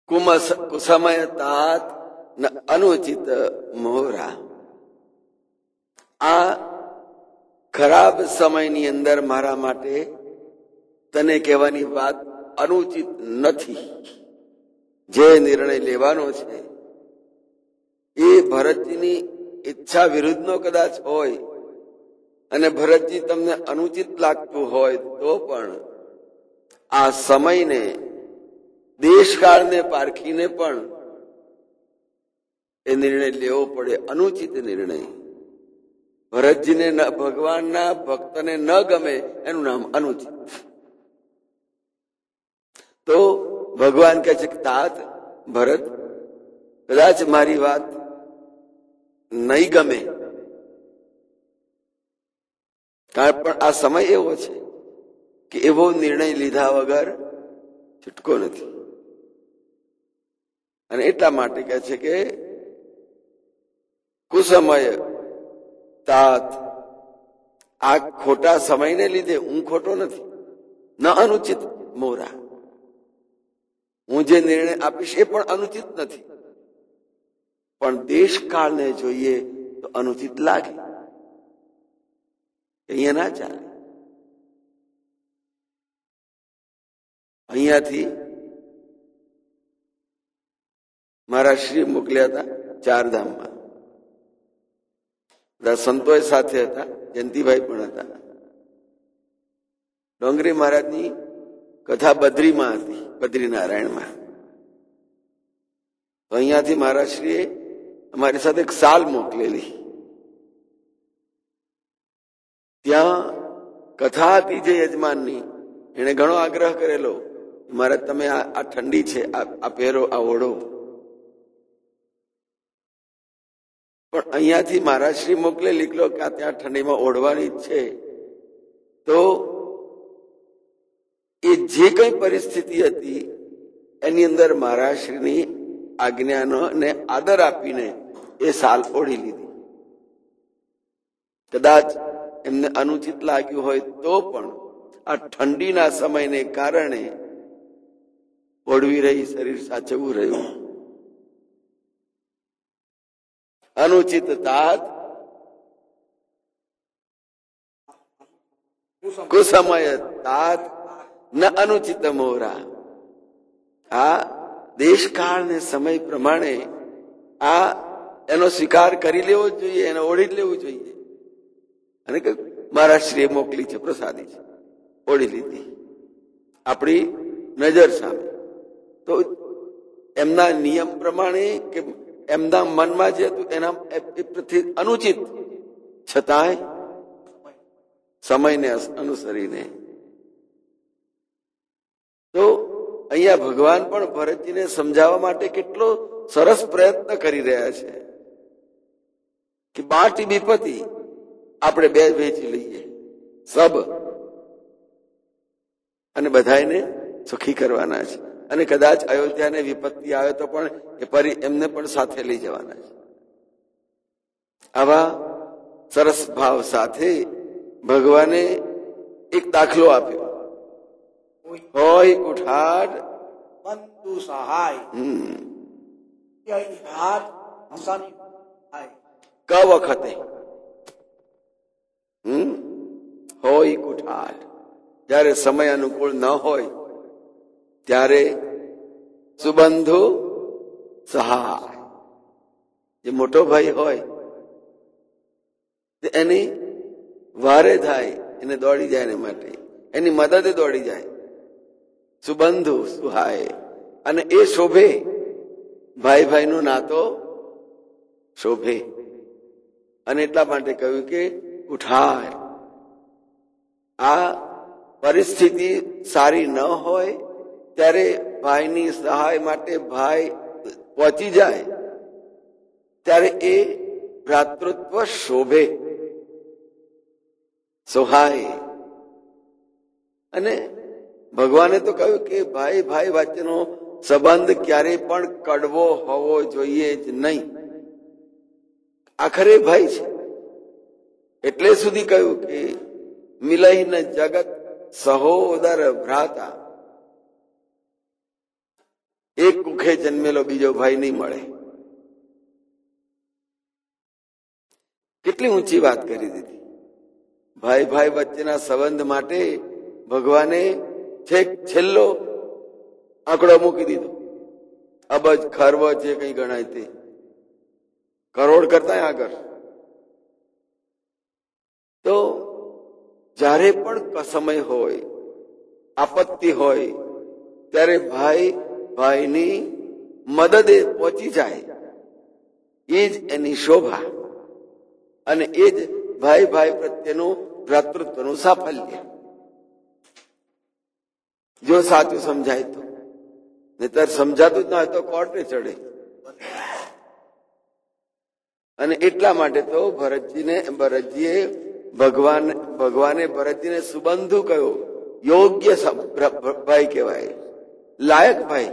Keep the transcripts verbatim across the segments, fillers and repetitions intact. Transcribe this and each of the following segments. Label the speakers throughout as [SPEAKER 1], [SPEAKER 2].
[SPEAKER 1] કુમસ કુસમય તાત ન અનુચિત મોહરા. આ ખરાબ સમયની અંદર મારા માટે તને કહેવાની વાત અનુચિત નથી. જે નિર્ણય લેવાનો છે એ ભરતજીની ઈચ્છા વિરુદ્ધનો કદાચ હોય અને ભરતજી તમને અનુચિત લાગતું હોય તો પણ આ સમયને દેશકાળને પારખીને પણ એ નિર્ણય લેવો પડે. અનુચિત નિર્ણય ભરતજીને ભગવાનના ભક્તને ન ગમે એનું નામ અનુચિત. તો ભગવાન કહે છે કે તાત ભરત, કદાચ મારી વાત નહીં ગમે, કારણ પણ આ સમય એવો છે કે એવો નિર્ણય લીધા વગર છૂટકો નથી. અને એટલા માટે કહે છે કે કુસમય તાત, આ ખોટા સમયને લીધે હું ખોટો નથી, ન અનુચિત મોરા, હું જે નિર્ણય આપીશ એ પણ અનુચિત નથી, પણ દેશકાળને જોઈએ તો અનુચિત લાગે, અહીંયા ના ચાલે. અહીંયાથી મારા શ્રી મોકલ્યા હતા ચારધામમાં. બધા સંતોએ સાથે હતા, જયંતિભાઈ પણ હતા. ડોંગરી મહારાજની કથા બદ્રીમાં હતી, બદ્રીનારાયણમાં. તો અહીંયાથી મહારાજશ્રીએ અમારી સાથે એક સાલ મોકલેલી. ત્યાં કથા હતી જે યજમાનની, એને ઘણો આગ્રહ કરેલો, મહારાજ તમે આ ઠંડી છે, આ પહેરો, આ ઓઢો. પણ અહીંયાથી મહારાજશ્રી મોકલે લીકલો કે આ ત્યાં ઠંડીમાં ઓઢવાની છે. તો એ જે કઈ પરિસ્થિતિ હતી એની અંદર મહારાજશ્રીની આજ્ઞાનો ને આદર આપીને એ સાલ ઓઢી લીધી. કદાચ એમને અનુચિત લાગ્યું હોય તો પણ આ ઠંડીના સમયને કારણે ઓઢવી રહી, શરીર સાચવવું રહ્યું. અનુચિત તાત કુસમય તાત ન અનુચિત મોરા. આ દેશકાળ ને સમય પ્રમાણે આ એનો સ્વીકાર કરી લેવો જોઈએ, એને ઓઢી જ લેવું જોઈએ. અને કે મારા શ્રી મોકલી છે, પ્રસાદી છે, ઓઢી લીધી આપણી નજર સામે. તો એમના નિયમ પ્રમાણે કે એમના મનમાં જે હતું એના પ્રતિ અનુચિત, છતાંય સમયને અનુસરીને. તો અહીંયા ભગવાન પણ ભરતજીને સમજાવવા માટે કેટલો સરસ પ્રયત્ન કરી રહ્યા છે કે બાટી વિપત્તિ આપણે બે વેચી લઈએ સબ, અને બધાને સુખી કરવાના છે. અને કદાચ અયોધ્યાને વિપત્તિ આવે તો પણ એ પરી એમને પણ સાથે લઈ જવાના છે. આવા સરસ ભાવ સાથે ભગવાને એક દાખલો આપ્યો. હોય કુઠાર
[SPEAKER 2] બંધુ સહાય
[SPEAKER 1] ક વખતે હમ હોય કુઠાર, જયારે સમય અનુકૂળ ન હોય ત્યારે સુબંધુ સહાય, જે મોટો ભાઈ હોય એની વારે થાય, એને દોડી જાય, એને માટે એની મદદે દોડી જાય. સુબંધુ સુહાય, અને એ શોભે, ભાઈ ભાઈ નું નાતો શોભે. અને એટલા માટે કહ્યું કે ઉઠાર, આ પરિસ્થિતિ સારી ન હોય ત્યારે ભાઈની સહાય માટે ભાઈ પહોંચી જાય ત્યારે એ ભ્રાતૃત્વ શોભે, સોહાય. અને ભગવાને તો કહ્યું કે ભાઈ ભાઈ વચ્ચેનો સંબંધ ક્યારેય પણ કડવો હોવો જોઈએ જ નહીં. આખરે ભાઈ છે એટલે સુધી કહ્યું કે મિલહીન જગત સહોદર ભ્રાતા. એક કુખે જન્મેલો બીજો ભાઈ નહીં મળે. કેટલી ઊંચી વાત કરી દીધી. ભાઈ ભાઈ વચ્ચેના સંબંધ માટે ભગવાને છેક છેલ્લો આંકડો મૂકી દીધો. અબજ ખર્વ જે કઈ ગણાય તે કરોડ કરતા આગળ. તો જ્યારે પણ સમય હોય, આપત્તિ હોય, ત્યારે ભાઈ ભાઈની મદદે પહોંચી જાય, એ જ એની શોભા અને એ જ ભાઈ ભાઈ પ્રત્યેનું ભ્રાતૃત્વનું સાફલ્ય. જો સાચું સમજાય તો, નહીતર સમજાતું જ ના હોય તો કોર્ટે ચડે. અને એટલા માટે તો ભરતજીને ભરતજીએ ભગવાન ભગવાને ભરતજીને સુબંધુ કહ્યો. યોગ્ય ભાઈ કહેવાય, લાયક ભાઈ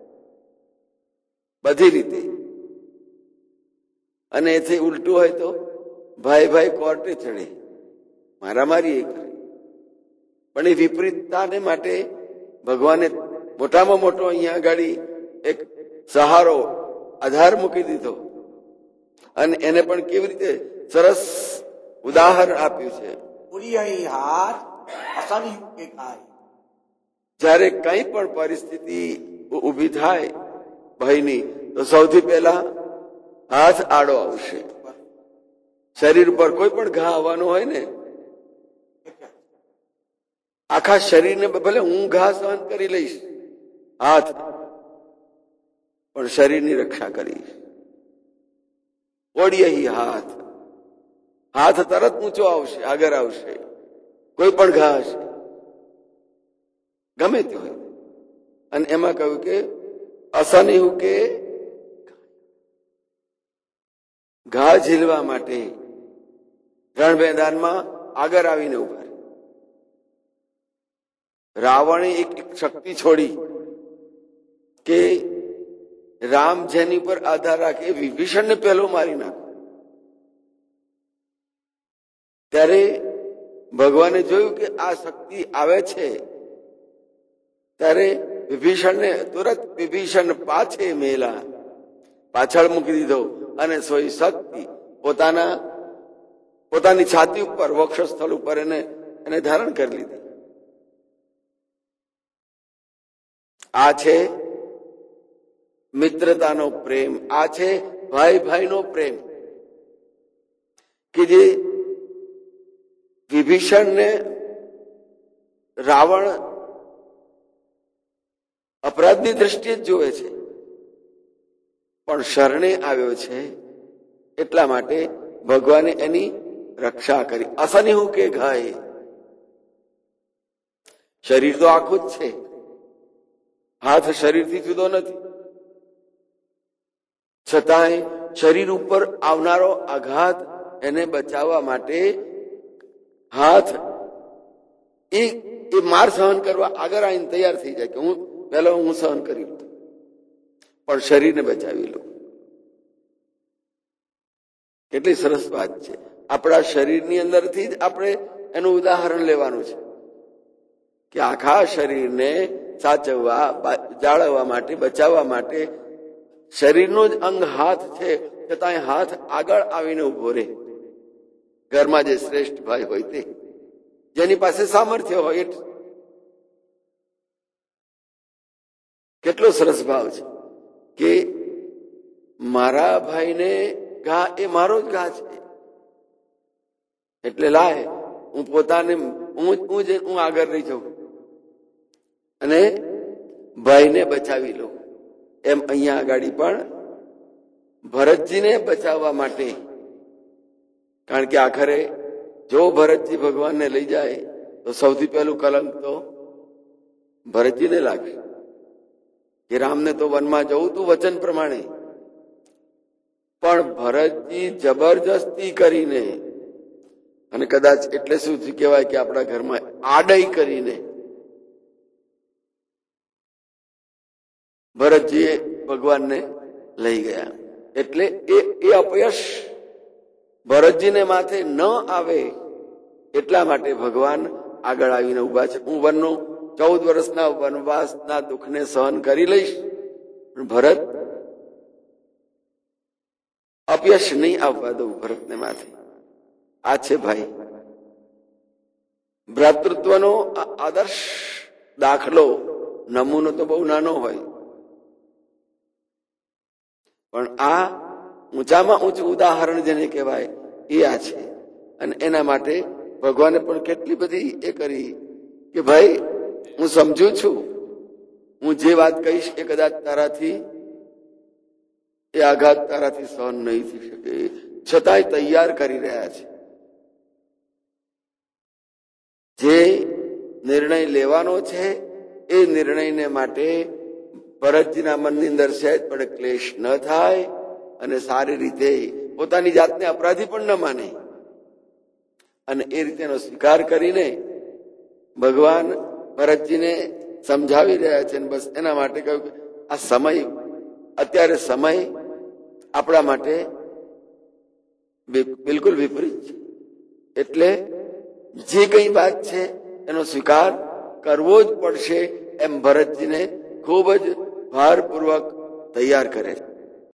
[SPEAKER 1] બધી રીતે. અને એથી ઉલટું હોય તો ભાઈ ભાઈ કોર્ટે ચડે, મારામારી એ કરે. પણ એ વિપરીતતાને માટે ભગવાને મોટામાં મોટો અહીંયા આગળ એક સહારો, આધાર મૂકી દીધો. અને એને પણ કેવી રીતે સરસ ઉદાહરણ આપ્યું છે. જયારે કઈ પણ પરિસ્થિતિ ઉભી થાય ભાઈની, તો સૌથી પહેલા હાથ આડો આવશે. શરીર ઉપર કોઈ પણ ઘા આવવાનો હોય ને, આખા શરીરને ભલે હું ઘા સહન કરી લઈશ, હાથ પણ શરીરની રક્ષા કરીશ. ઓળીએ હાથ, હાથ તરત ઊંચો આવશે, આગળ આવશે. કોઈ પણ ઘા હશે, ગમે તે હોય. અને એમાં કહ્યું કે અસનિહુ કે ઘા ઝીલવા માટે રણ મેદાનમાં આગળ આવીને ઉભા. રાવણે એક શક્તિ છોડી કે રામ જેની પર આધાર રાખે વિભીષણને પહેલો મારી નાખો. ત્યારે ભગવાને જોયું કે આ શક્તિ આવે છે, ત્યારે વિભીષણને તુરંત વિભીષણ પાછે મેલા, પાછળ મૂકી દીધો. અને સોઈ શક્તિ પોતાના પોતાની છાતી ઉપર, વક્ષસ્થળ ઉપર એને એને ધારણ કરી લીધી. આ છે મિત્રતાનો પ્રેમ, આ છે ભાઈ ભાઈનો પ્રેમ, કે જે વિભીષણને રાવણ અપરાધની દ્રષ્ટિએ જ જોવે છે, પણ શરણે આવ્યો છે એટલા માટે ભગવાને એની રક્ષા કરી. અસનિહુ કે ઘાય, શરીર તો આખું જ છે, હાથ શરીરથી જુદો નથી. છતાંય શરીર ઉપર આવનારો આઘાત એને બચાવવા માટે હાથ એ એ માર સહન કરવા આગળ આવીને તૈયાર થઈ જાય કે હું પેલો હું સહન કરી લઉં, પણ શરીરને બચાવી લઉં. કેટલી સરસ વાત છે. આપણા શરીરની અંદરથી જ આપણે એનું ઉદાહરણ લેવાનું છે કે આખા શરીરને સાચવવા, જાળવવા માટે, બચાવવા માટે શરીરનો જ અંગ હાથ છે, છતાંય હાથ આગળ આવીને ઉભો રહે. ઘરમાં જે શ્રેષ્ઠ ભાઈ હોય તે, જેની પાસે સામર્થ્ય હોય. કેટલો સરસ ભાવ છે કે મારા ભાઈને ઘા એ મારો જ ઘા છે, એટલે લાય હું પોતાને હું હું આગળ રહી જાઉં અને ભાઈને બચાવી લઉં. એમ અહીંયા આગળ પણ ભરતજીને બચાવવા માટે, કારણ કે આખરે જો ભરતજી ભગવાનને લઈ જાય તો સૌથી પહેલું કલંક તો ભરતજીને લાગશે કે રામને તો વનમાં જવું તું વચન પ્રમાણે, પણ ભરતજી જબરજસ્તી કરીને, અને કદાચ એટલે શું કહેવાય કે આપણા ઘરમાં આડઈ કરીને ભરતજીએ ભગવાનને લઈ ગયા. એટલે એ એ અપયશ ભરતજીને માથે ન આવે એટલા માટે ભગવાન આગળ આવીને ઉભા છે. હું વનનો ચૌદ વર્ષના વનવાસના દુઃખને સહન કરી લઈશ, પણ ભરત અપયશ નહીં આવવા દઉં ભરતને માથે. આ છે ભાઈ ભ્રાતૃત્વનો આદર્શ દાખલો. નમૂનો તો બહુ નાનો હોય, પણ આ ઊંચામાં ઊંચું ઉદાહરણ જેને કહેવાય એ આ છે. અને એના માટે ભગવાને પણ કેટલી બધી એ કરી કે ભાઈ હું સમજુ છું, હું જે વાત કહીશ એ કદાચ તારાથી એ આઘાત તારાથી સહન નહીં થઈ શકે, છતાંય તૈયાર કરી રહ્યા છે. જે નિર્ણય લેવાનો છે એ નિર્ણયને માટે ભરતજીના મનની અંદર સહેજ પણ ક્લેશ ન થાય અને સારી રીતે પોતાની જાતને અપરાધી પણ ન માને અને એ રીતેનો સ્વીકાર કરીને ભગવાન ભરતજીને સમજાવી રહ્યા છે. બસ એના માટે કહ્યું કે આ સમય, અત્યારે સમય આપણા માટે બિલકુલ વિપરીત છે, એટલે જે કઈ વાત છે એનો સ્વીકાર કરવો જ પડશે એમ ભરતજીને ખૂબ જ ભારપૂર્વક તૈયાર કરે છે.